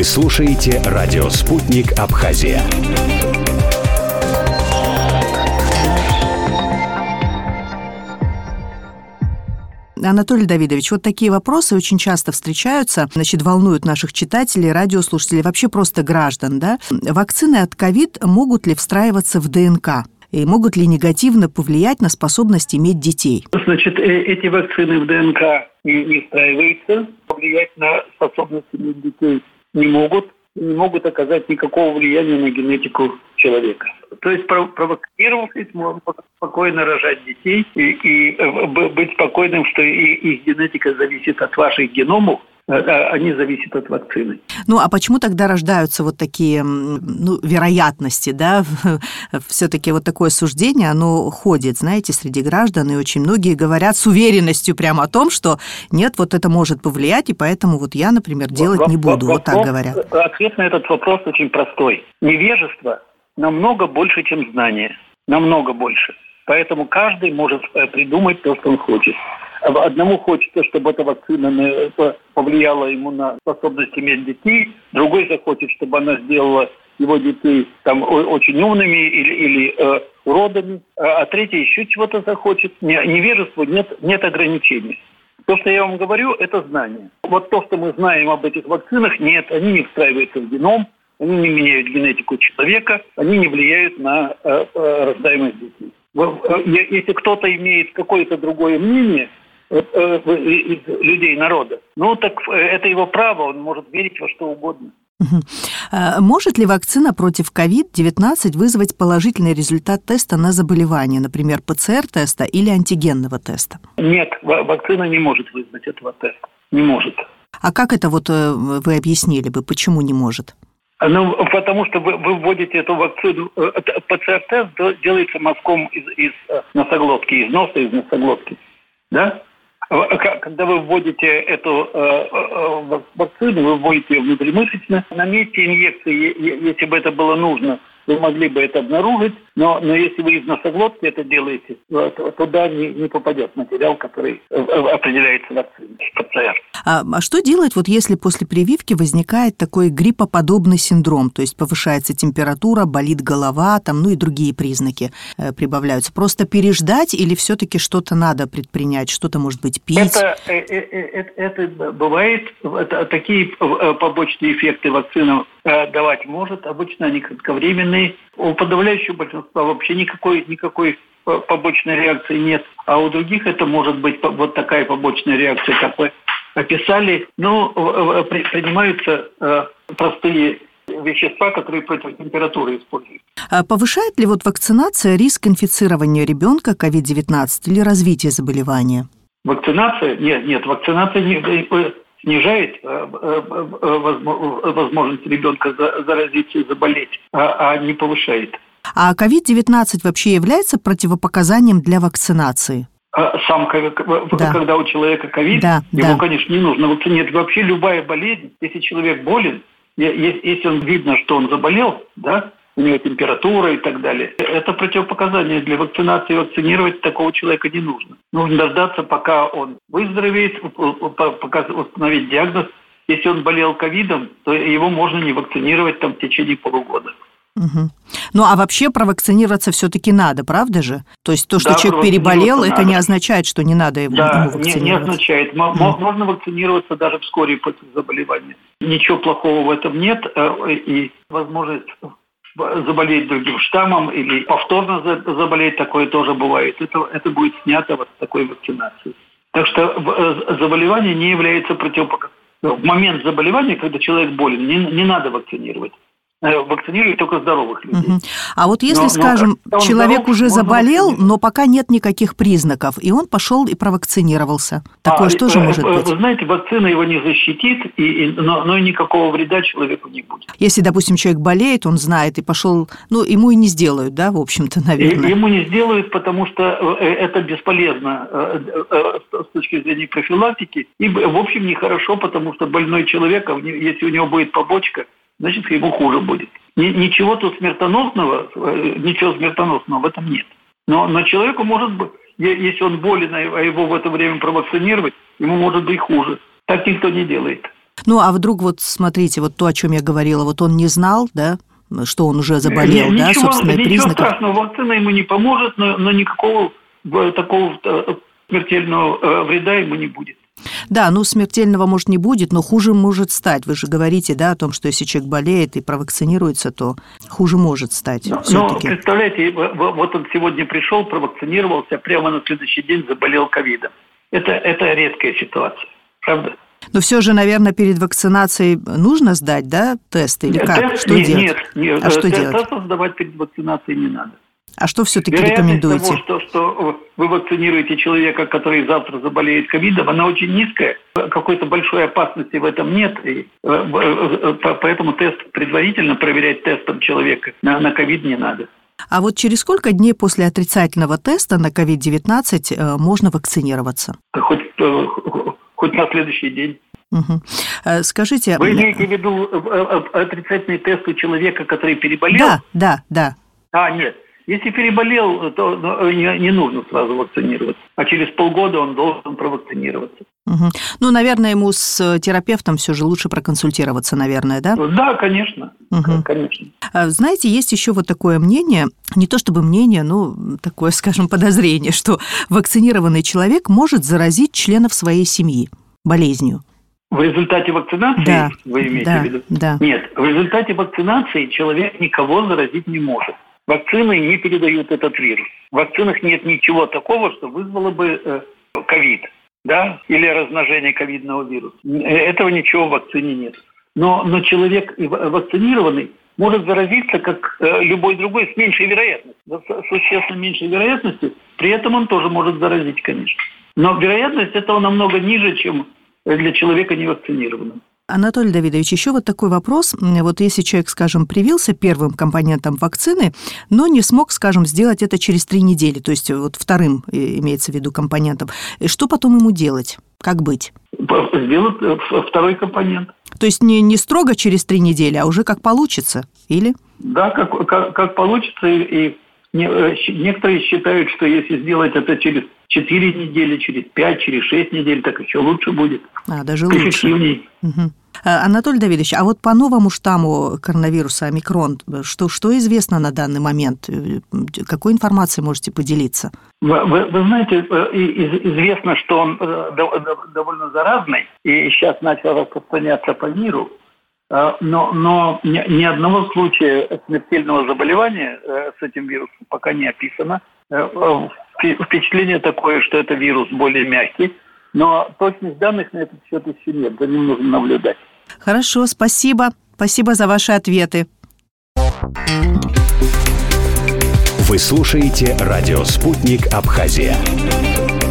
Вы слушаете радио «Спутник Абхазия». Анатолий Давидович, вот такие вопросы очень часто встречаются, волнуют наших читателей, радиослушателей, вообще просто граждан, да? Вакцины от ковид могут ли встраиваться в ДНК? И могут ли негативно повлиять на способность иметь детей? Эти вакцины в ДНК не встраиваются, повлиять на способность иметь детей не могут оказать никакого влияния на генетику человека. То есть провакцинировавшись, можно спокойно рожать детей и быть спокойным, что их генетика зависит от ваших геномов, они зависят от вакцины. А почему тогда рождаются вот такие вероятности, да? Все-таки вот такое суждение, оно ходит, знаете, среди граждан, и очень многие говорят с уверенностью прямо о том, что нет, вот это может повлиять, и поэтому вот я, например, делать не буду, вот так говорят. Ответ на этот вопрос очень простой. Невежество намного больше, чем знание. Намного больше. Поэтому каждый может придумать то, что он хочет. Одному хочется, чтобы эта вакцина повлияла ему на способность иметь детей, другой захочет, чтобы она сделала его детей очень умными или уродами, а третий еще чего-то захочет. Невежеству нет ограничений. То, что я вам говорю, это знание. Вот то, что мы знаем об этих вакцинах, нет, они не встраиваются в геном, они не меняют генетику человека, они не влияют на рождаемость детей. Если кто-то имеет какое-то другое мнение из людей, народа, так это его право, он может верить во что угодно. Может ли вакцина против COVID-19 вызвать положительный результат теста на заболевание, например, ПЦР-теста или антигенного теста? Нет, вакцина не может вызвать этого теста. Не может. А как это вы объяснили бы, почему не может? Потому что вы вводите эту вакцину, ПЦР-тест делается мазком из носоглотки, из носа, из носоглотки, да? Когда вы вводите эту вакцину, вы вводите ее внутримышечно. На месте инъекции, если бы это было нужно, вы могли бы это обнаружить, но если вы из носоглотки это делаете, то туда не попадет материал, который определяется вакциной, ПЦР. А что делать, если после прививки возникает такой гриппоподобный синдром, то есть повышается температура, болит голова, и другие признаки прибавляются? Просто переждать или все-таки что-то надо предпринять, что-то, может быть, пить? Это бывает, такие побочные эффекты вакцина давать может, обычно они кратковременные. У подавляющего большинства вообще никакой побочной реакции нет, а у других это может быть вот такая побочная реакция, как вы описали. Принимаются простые вещества, которые против температуры используют. Повышает ли вакцинация риск инфицирования ребенка COVID-19 или развития заболевания? Вакцинация? Нет, вакцинация не снижает возможность ребенка заразиться и заболеть, а не повышает. А COVID-19 вообще является противопоказанием для вакцинации? Когда у человека ковид, его, конечно, не нужно вакцинировать. Вообще любая болезнь, если человек болен, если он видно, что он заболел, да, у него температура и так далее, это противопоказание для вакцинации. Вакцинировать такого человека не нужно. Нужно дождаться, пока он выздоровеет, пока установить диагноз. Если он болел ковидом, то его можно не вакцинировать в течение полугода. Угу. А вообще провакцинироваться все-таки надо, правда же? То есть то, что человек переболел, это не означает, что не надо ему вакцинироваться? Не означает. Можно вакцинироваться даже вскоре после заболевания. Ничего плохого в этом нет. И возможность заболеть другим штаммом или повторно заболеть, такое тоже бывает. Это будет снято с такой вакцинацией. Так что заболевание не является противопоказанием. В момент заболевания, когда человек болен, не надо вакцинировать. Вакцинировать только здоровых людей. А если, скажем, человек уже заболел, но пока нет никаких признаков, и он пошел и провакцинировался. Такое же тоже может быть? Вы знаете, вакцина его не защитит, но никакого вреда человеку не будет. Если, допустим, человек болеет, он знает, и пошел, ему и не сделают, да, в общем-то, наверное? Ему не сделают, потому что это бесполезно с точки зрения профилактики. И, в общем, нехорошо, потому что больной человек, если у него будет побочка, значит, ему хуже будет. Ничего смертоносного в этом нет. Но человеку может быть, если он болен, а его в это время провакцинировать, ему может быть хуже. Так никто не делает. Ну, а вдруг вот, смотрите, вот то, о чем я говорила, вот он не знал, да, что он уже заболел, да, собственные признаки. Ничего страшного, вакцина ему не поможет, но никакого такого смертельного вреда ему не будет. Да, ну, смертельного, может, не будет, но хуже может стать. Вы же говорите, да, о том, что если человек болеет и провакцинируется, то хуже может стать. Но представляете, вот он сегодня пришел, провакцинировался, прямо на следующий день заболел ковидом. Это редкая ситуация, правда? Но все же, наверное, перед вакцинацией нужно сдать, да, тест или как? Что делать? Нет. А что делать? Тест сдавать перед вакцинацией не надо. А что все-таки рекомендуете? Вероятность того, что вы вакцинируете человека, который завтра заболеет ковидом, она очень низкая. Какой-то большой опасности в этом нет. И поэтому тест предварительно проверять тестом человека на ковид не надо. А вот через сколько дней после отрицательного теста на COVID-19 можно вакцинироваться? Хоть на следующий день. Угу. Скажите... Вы имеете в виду отрицательный тест у человека, который переболел? Да. Нет. Если переболел, то не нужно сразу вакцинироваться. А через полгода он должен провакцинироваться. Угу. Ну, наверное, ему с терапевтом все же лучше проконсультироваться, наверное, да? Да, конечно. Угу. Конечно. Знаете, есть еще вот такое мнение, не то чтобы мнение, но такое, скажем, подозрение, что вакцинированный человек может заразить членов своей семьи болезнью. В результате вакцинации, да, вы имеете в виду? Да. Нет, в результате вакцинации человек никого заразить не может. Вакцины не передают этот вирус. В вакцинах нет ничего такого, что вызвало бы ковид, да, или размножение ковидного вируса. Этого ничего в вакцине нет. Но человек вакцинированный может заразиться, как любой другой, с меньшей вероятностью. С существенно меньшей вероятностью. При этом он тоже может заразить, конечно. Но вероятность этого намного ниже, чем для человека невакцинированного. Анатолий Давидович, еще вот такой вопрос. Вот если человек, скажем, привился первым компонентом вакцины, но не смог, скажем, сделать это через 3 недели, то есть вот вторым имеется в виду компонентом, что потом ему делать? Как быть? Сделать второй компонент. То есть не строго через 3 недели, а уже как получится, или? Да, как получится, и некоторые считают, что если сделать это через 4 недели, через 5, через 6 недель, так еще лучше будет. Даже лучше. Угу. Анатолий Давидович, а вот по новому штамму коронавируса омикрон, что известно на данный момент? Какой информацией можете поделиться? Вы знаете, известно, что он довольно заразный, и сейчас начал распространяться по миру, но ни одного случая смертельного заболевания с этим вирусом пока не описано. Впечатление такое, что это вирус более мягкий, но точных данных на этот счет еще нет, за ним нужно наблюдать. Хорошо, спасибо. Спасибо за ваши ответы. Вы слушаете радио «Спутник Абхазия».